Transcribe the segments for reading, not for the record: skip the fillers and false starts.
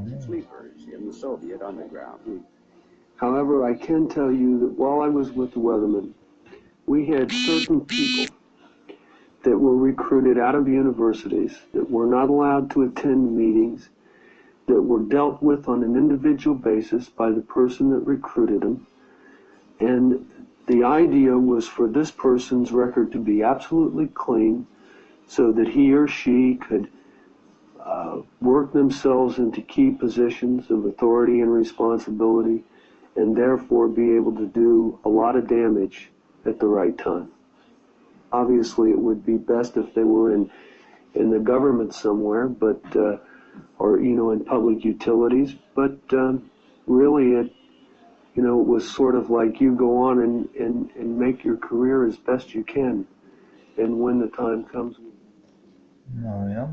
sleepers in the Soviet underground. However, I can tell you that while I was with the Weathermen, we had certain people that were recruited out of universities that were not allowed to attend meetings, that were dealt with on an individual basis by the person that recruited them. And the idea was for this person's record to be absolutely clean so that he or she could work themselves into key positions of authority and responsibility, and therefore be able to do a lot of damage at the right time. Obviously, it would be best if they were in the government somewhere, but or in public utilities. But really, it was sort of like you go on and make your career as best you can, and when the time comes. Nojah,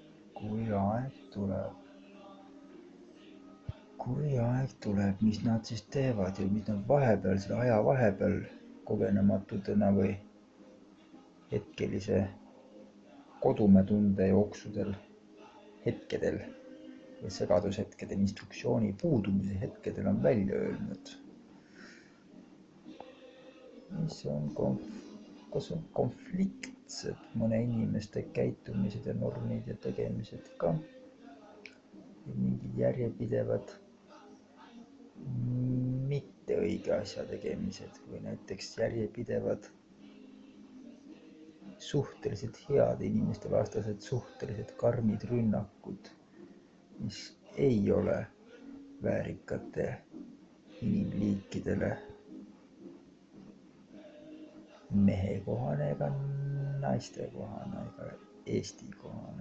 kui aeg tuleb, mis nad siis teevad ja mis nad vahepeal, selle aja vahepeal kogenematudena või hetkelise kodumetunde jooksudel hetkedel või segadushetkedel, instruktsiooni puudumise hetkedel on välja öelnud. Mis on kas on konfliktsed mõne inimeste käitumised ja normid ja tegemised ka ja mingid järjepidevad mitte õige asja tegemised või näiteks järjepidevad suhteliselt heade inimeste vastased suhteliselt karmid rünnakud, mis ei ole väärikate inimliikidele mehekohane ega naistekohane ega Eesti kohane.